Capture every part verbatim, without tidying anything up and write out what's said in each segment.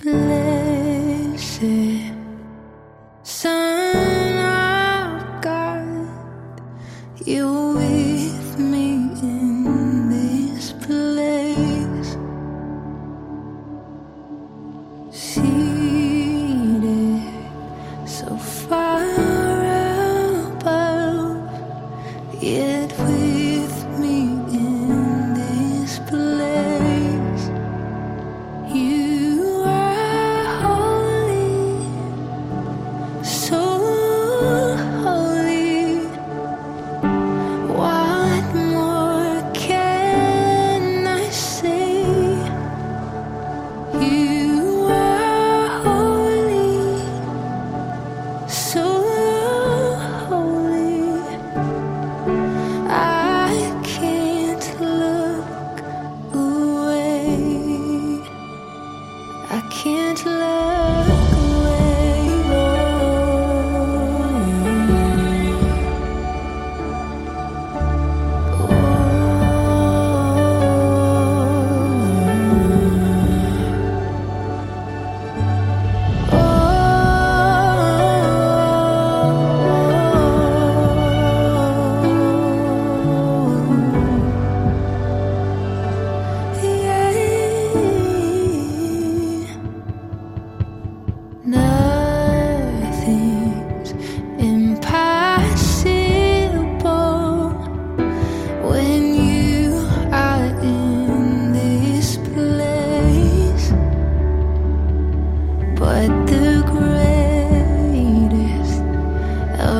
blessed Son of God, you're with me in this place, seated so far above, yet with me in this place. You are holy, so holy. What more can I say? You are holy, so holy. I can't look away. I can't look away. Nothing's impossible when you are in this place. But the greatest of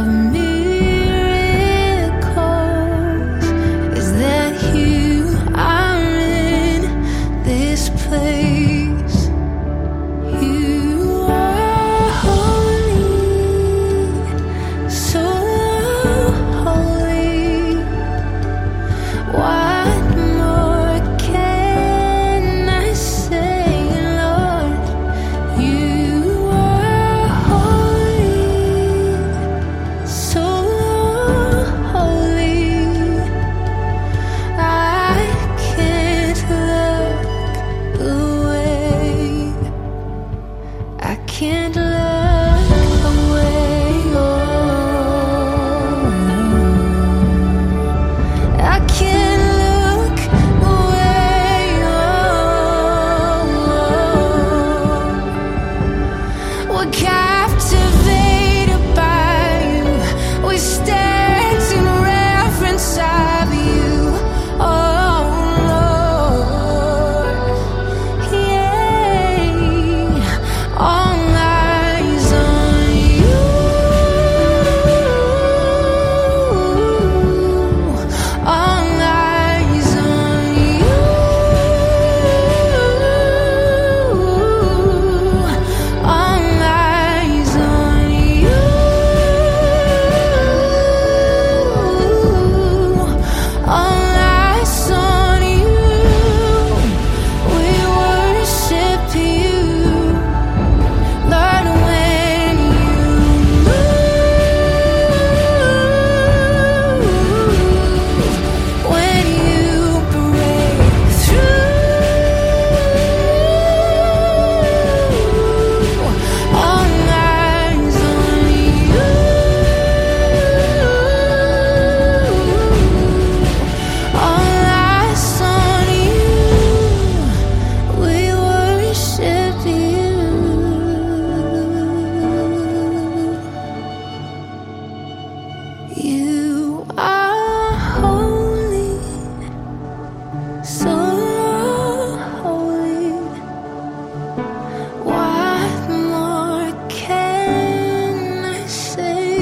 miracles is that you are in this place. You are holy, so holy. What more can I say, Lord? You are holy, so holy. I can't look away. I can't look away. Oh, I can't look away. Oh, we're captivated by you. We stand in reverence of you. Oh Lord, yeah. All eyes on you. All eyes on you. All eyes on you. All eyes on you. We worship you, Lord. When you move, when you break through, all eyes on you. All eyes on you. We worship you. You are holy, so holy. What more can I say?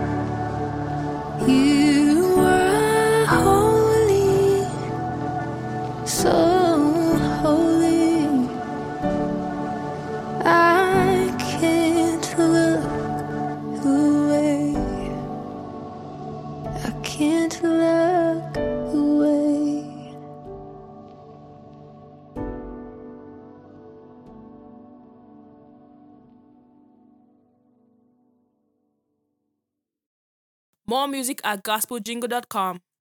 You are holy, so holy. I can't look away. I can't look away. More music at gospel jingle dot com.